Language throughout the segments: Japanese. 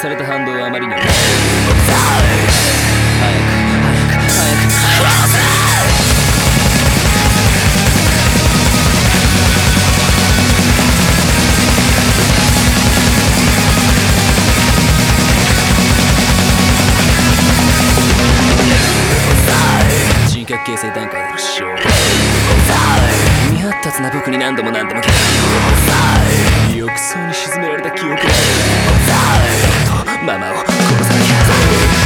された反動はあまりにも人格形成段階での死傷未発達な僕に何度も何度も浴槽に沈められた記憶がママを殺さなきゃ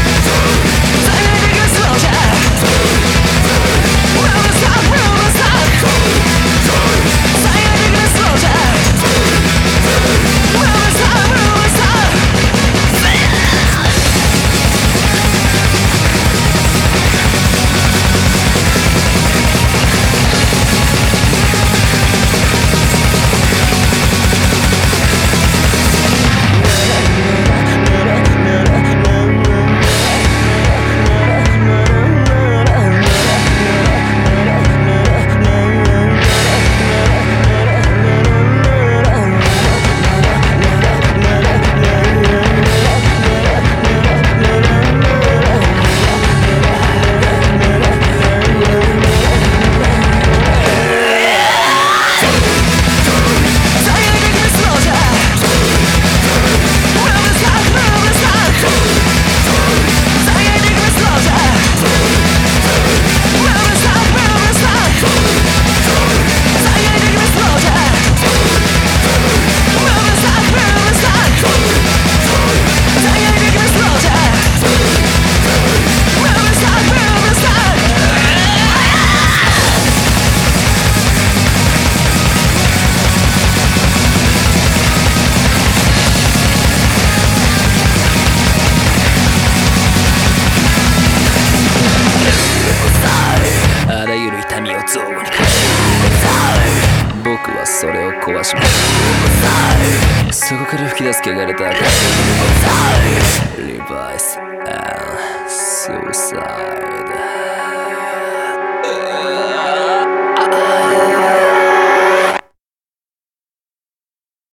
僕はそれを壊します。そこから吹き出す汚れた赤リバイス&スーサイド